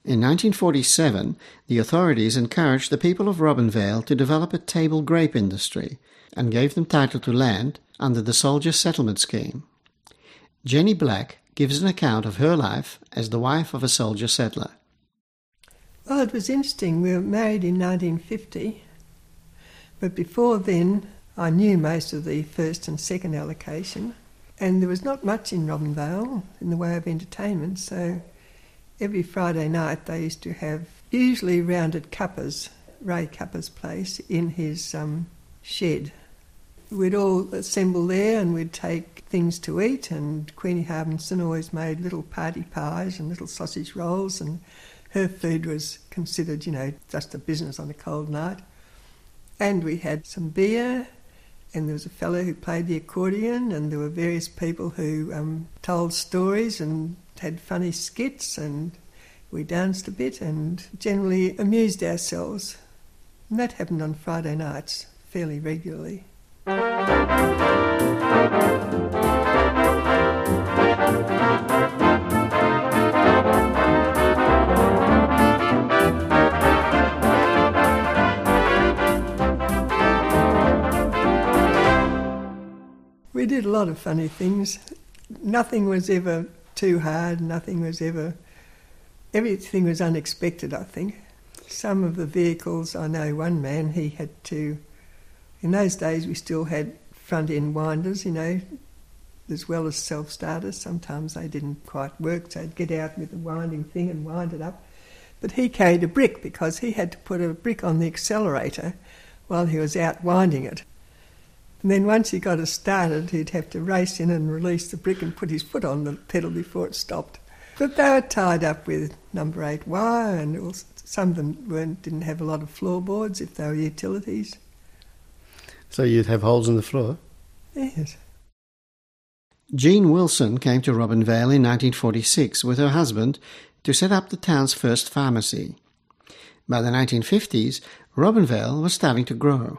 In 1947, the authorities encouraged the people of Robinvale to develop a table grape industry and gave them title to land under the Soldier Settlement Scheme. Jenny Black gives an account of her life as the wife of a soldier settler. Well, it was interesting. We were married in 1950, but before then I knew most of the first and second allocation, and there was not much in Robinvale in the way of entertainment, so every Friday night they used to have usually round at Cupper's, Ray Cupper's place, in his shed. We'd all assemble there and we'd take things to eat, and Queenie Harbinson always made little party pies and little sausage rolls, and her food was considered, just a business on a cold night. And we had some beer, and there was a fellow who played the accordion, and there were various people who told stories and had funny skits, and we danced a bit and generally amused ourselves. And that happened on Friday nights fairly regularly. We did a lot of funny things. Nothing was ever too hard, everything was unexpected, I think. Some of the vehicles, I know one man, he had to, in those days we still had front-end winders, as well as self-starters. Sometimes they didn't quite work, so I'd get out with the winding thing and wind it up. But he carried a brick because he had to put a brick on the accelerator while he was out winding it. And then once he got us started, he'd have to race in and release the brick and put his foot on the pedal before it stopped. But they were tied up with number 8 wire, and some of them didn't have a lot of floorboards if they were utilities. So you'd have holes in the floor? Yes. Jean Wilson came to Robinvale in 1946 with her husband to set up the town's first pharmacy. By the 1950s, Robinvale was starting to grow.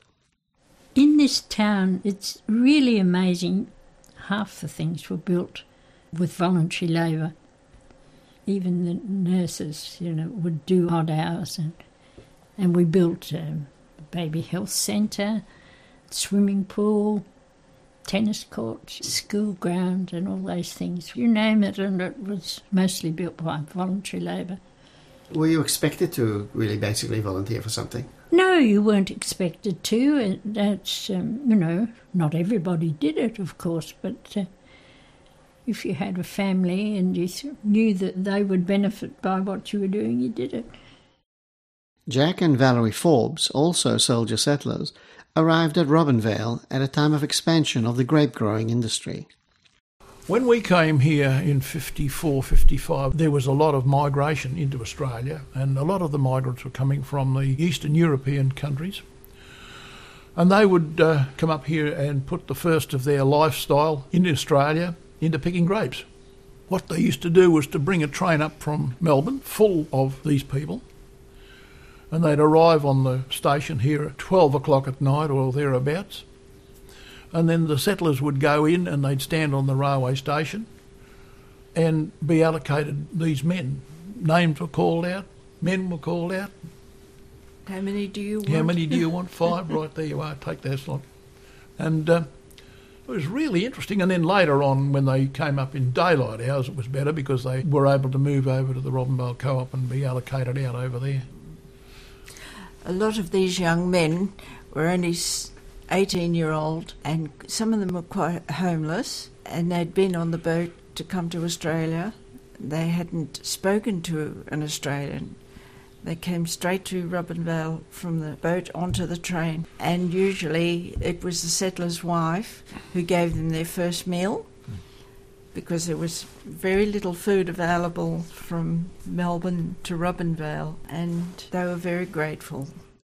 In this town, it's really amazing. Half the things were built with voluntary labour. Even the nurses, would do odd hours. And we built a baby health centre, swimming pool, tennis court, school ground and all those things. You name it, and it was mostly built by voluntary labour. Were you expected to really basically volunteer for something? No, you weren't expected to. That's, not everybody did it, of course, but if you had a family and you knew that they would benefit by what you were doing, you did it. Jack and Valerie Forbes, also soldier settlers, arrived at Robinvale at a time of expansion of the grape-growing industry. When we came here in 54, 55, there was a lot of migration into Australia, and a lot of the migrants were coming from the Eastern European countries. And they would come up here and put the first of their lifestyle in Australia into picking grapes. What they used to do was to bring a train up from Melbourne full of these people, and they'd arrive on the station here at 12 o'clock at night or thereabouts. And then the settlers would go in and they'd stand on the railway station and be allocated these men. Names were called out, men were called out. How many do you want? How many do you want? 5, right, there you are, take that slot. And it was really interesting. And then later on, when they came up in daylight hours, it was better because they were able to move over to the Robinvale Co-op and be allocated out over there. A lot of these young men were only 18-year-old, and some of them were quite homeless, and they'd been on the boat to come to Australia. They hadn't spoken to an Australian. They came straight to Robinvale from the boat onto the train, and usually it was the settler's wife who gave them their first meal, because there was very little food available from Melbourne to Robinvale, and they were very grateful.